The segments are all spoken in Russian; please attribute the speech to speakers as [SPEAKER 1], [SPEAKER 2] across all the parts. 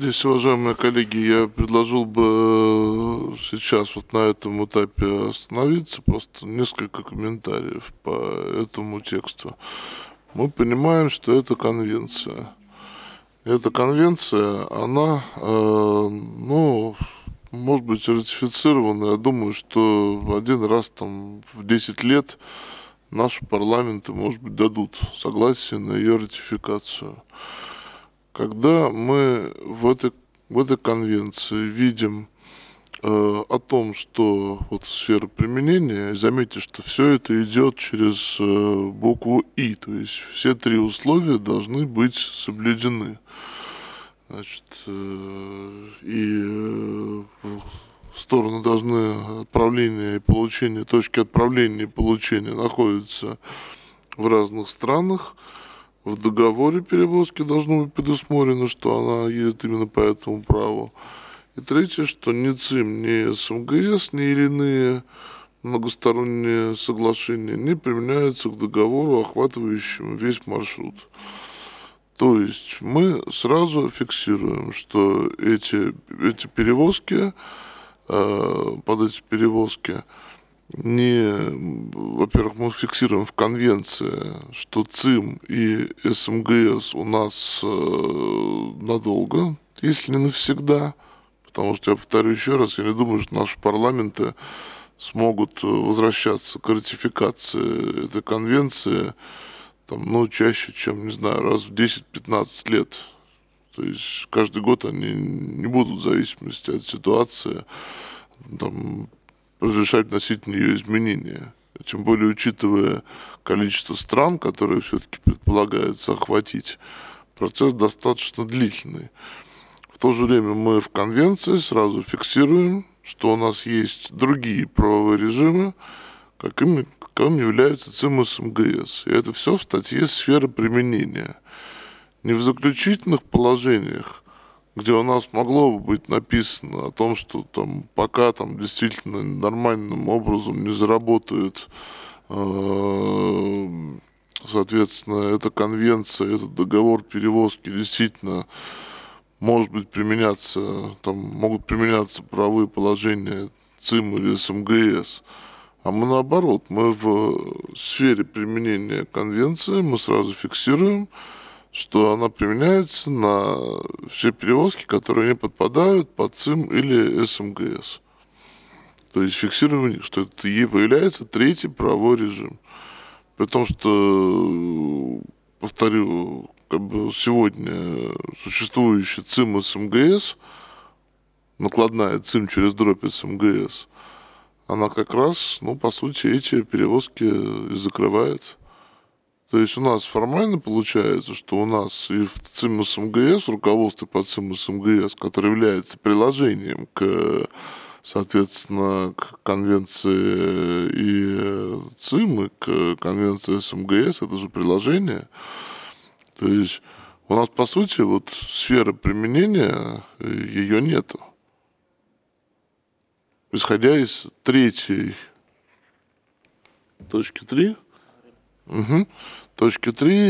[SPEAKER 1] Здесь, уважаемые коллеги, я предложил бы сейчас вот на этом этапе остановиться, просто несколько комментариев по этому тексту. Мы понимаем, что это конвенция. Эта конвенция, она, ну, может быть ратифицирована. Я думаю, что один раз там в 10 лет наши парламенты, может быть, дадут согласие на ее ратификацию. Когда мы в этой конвенции видим о том, что вот сфера применения, заметьте, что все это идет через букву И, то есть все три условия должны быть соблюдены. Значит, стороны должны отправления и получения, точки отправления и получения находятся в разных странах. В договоре перевозки должно быть предусмотрено, что она едет именно по этому праву. И третье, что ни ЦИМ, ни СМГС, ни иные многосторонние соглашения не применяются к договору, охватывающему весь маршрут. То есть мы сразу фиксируем, что эти перевозки, под эти перевозки во-первых, мы фиксируем в конвенции, что ЦИМ и СМГС у нас надолго, если не навсегда. Потому что, я повторю еще раз, я не думаю, что наши парламенты смогут возвращаться к ратификации этой конвенции там, ну, чаще, чем, не знаю, раз в 10-15 лет. То есть каждый год они не будут в зависимости от ситуации там, разрешать вносить в нее изменения. Тем более, учитывая количество стран, которые все-таки предполагается охватить, процесс достаточно длительный. В то же время мы в конвенции сразу фиксируем, что у нас есть другие правовые режимы, каким являются ЦИМ и СМГС. И это все в статье «Сфера применения». Не в заключительных положениях, где у нас могло бы быть написано о том, что там пока там действительно нормальным образом не заработает, соответственно, эта конвенция, этот договор перевозки действительно может быть применяться, там могут применяться правовые положения ЦИМ или СМГС. А мы наоборот, мы в сфере применения конвенции, мы сразу фиксируем, что она применяется на все перевозки, которые не подпадают под ЦИМ или СМГС. То есть фиксируем, что это и появляется третий правовой режим. При том, что, повторю, как бы сегодня существующий ЦИМ СМГС, накладная ЦИМ через дробь СМГС, она как раз, ну, по сути, эти перевозки и закрывает. То есть у нас формально получается, что у нас и в ЦИМ СМГС, в руководстве по ЦИМ СМГС, которое является приложением к, соответственно, к конвенции и ЦИМ, и к конвенции СМГС, это же приложение. То есть у нас, по сути, вот сфера применения, ее нету. Исходя из точки 3, угу. Точки 3,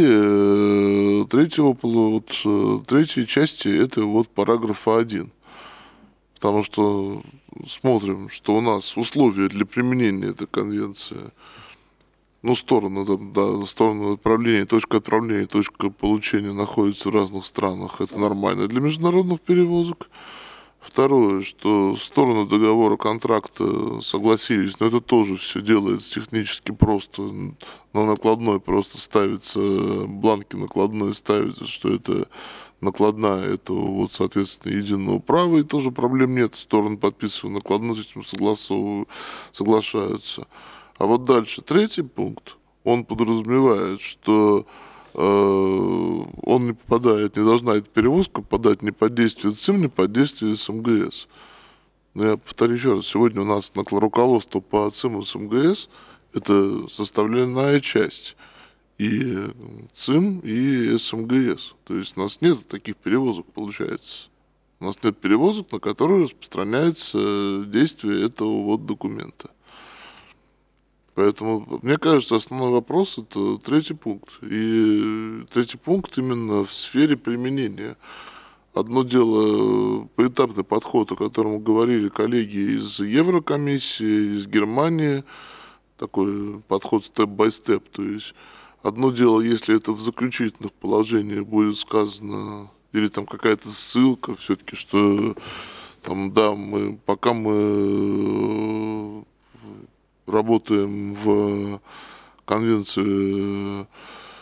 [SPEAKER 1] третьей части, это вот параграфа 1. Потому что смотрим, что у нас условия для применения этой конвенции, ну, стороны отправления, точка получения находятся в разных странах. Это нормально для международных перевозок. Второе, что стороны договора контракта согласились, но это тоже все делается технически просто. На накладной просто ставится, бланки накладной ставится, что это накладная этого вот, соответственно, единого права, и тоже проблем нет. Стороны подписывают накладную, с этим соглашаются. А вот дальше, третий пункт, он подразумевает, что он не попадает, не должна эта перевозка попадать ни под действие ЦИМ, ни под действие СМГС. Но я повторю еще раз, сегодня у нас руководство по ЦИМ и СМГС это составленная часть и ЦИМ, и СМГС. То есть у нас нет таких перевозок, получается. У нас нет перевозок, на которые распространяется действие этого вот документа. Поэтому, мне кажется, основной вопрос это третий пункт. И третий пункт именно в сфере применения. одно дело поэтапный подход, о котором говорили коллеги из Еврокомиссии, из Германии, такой подход степ-бай-степ, то есть одно дело, если это в заключительных положениях будет сказано, или там какая-то ссылка все-таки, что там, да, мы, пока мы работаем в конвенции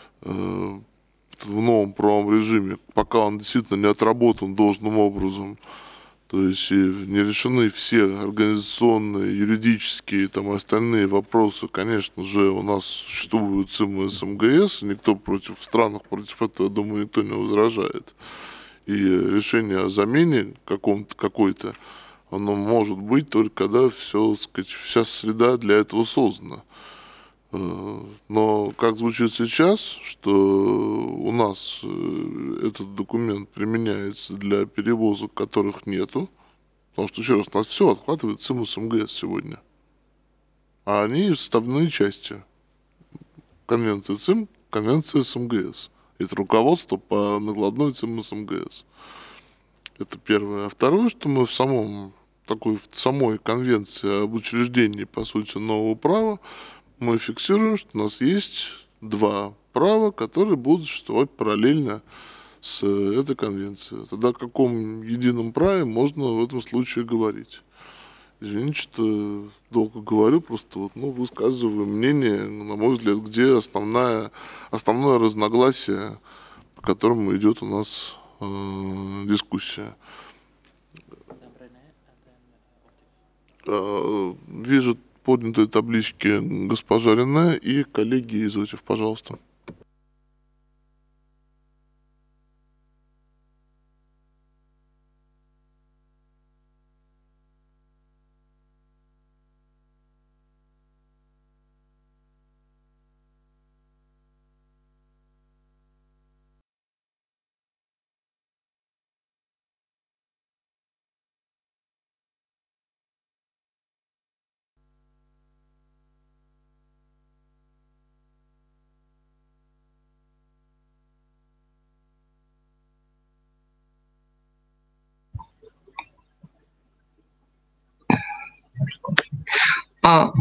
[SPEAKER 1] в новом правовом режиме, пока он действительно не отработан должным образом, то есть и не решены все организационные, юридические и там остальные вопросы, конечно же, у нас существуют ЦИМ и СМГС, и никто против, в странах против этого, думаю, никто не возражает. И решение о замене какой-то, оно может быть только когда все, сказать, вся среда для этого создана. Но как звучит сейчас, что у нас этот документ применяется для перевозок, которых нету, потому что, еще раз, у нас все отхватывает ЦИМ и СМГС сегодня. А они составные части конвенции ЦИМ, конвенции СМГС. Это руководство по накладной ЦИМ и СМГС. Это первое. А второе, что мы в самой конвенции об учреждении, по сути, нового права, мы фиксируем, что у нас есть два права, которые будут существовать параллельно с этой конвенцией. Тогда о каком едином праве можно в этом случае говорить? Извините, что долго говорю, просто вот, ну, высказываю мнение, на мой взгляд, где основное разногласие, по которому идет у нас дискуссия. Вижу поднятые таблички госпожа Рене и коллеги Изотьев, пожалуйста.
[SPEAKER 2] А